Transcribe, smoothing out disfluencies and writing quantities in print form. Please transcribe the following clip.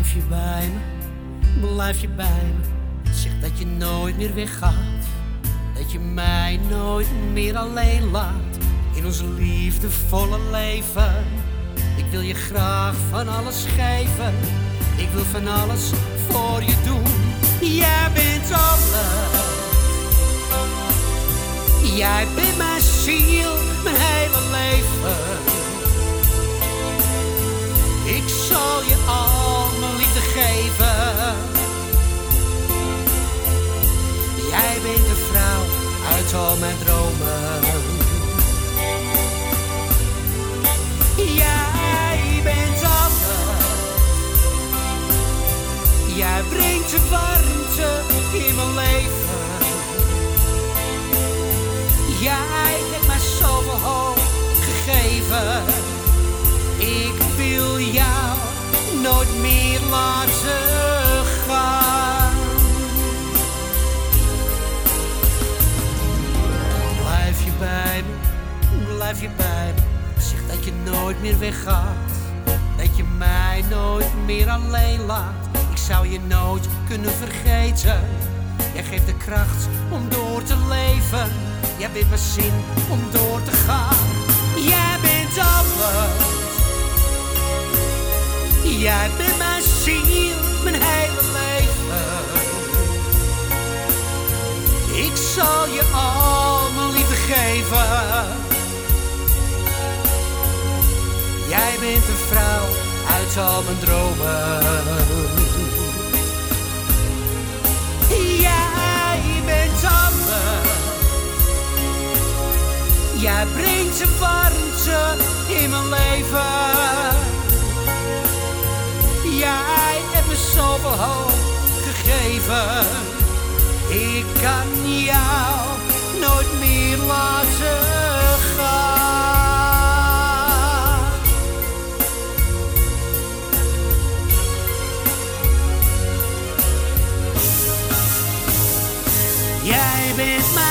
Blijf je bij me, blijf je bij me. Zeg dat je nooit meer weggaat. Dat je mij nooit meer alleen laat. In ons liefdevolle leven. Ik wil je graag van alles geven. Ik wil van alles voor je doen. Jij bent alles. Jij bent mijn ziel, mijn hele leven. Ik zal je al mijn liefde geven. Jij bent de vrouw uit al mijn dromen. Jij bent alles. Jij brengt de warmte in mijn leven. Jij hebt mij zoveel hoop gegeven. Ik wil jou nooit meer laten gaan. Blijf je bij me, blijf je bij me. Zeg dat je nooit meer weggaat. Dat je mij nooit meer alleen laat. Ik zou je nooit kunnen vergeten. Jij geeft de kracht om door te leven. Jij bent mijn zin om door te gaan. Jij bent alles. Jij bent mijn ziel, mijn hele leven. Ik zal je al mijn liefde geven. Jij bent de vrouw uit al mijn dromen. Jij bent alles. Jij brengt de warmte in mijn leven. Jij hebt me zoveel hoop gegeven. Ik kan jou nooit meer laten gaan. Jij bent mijn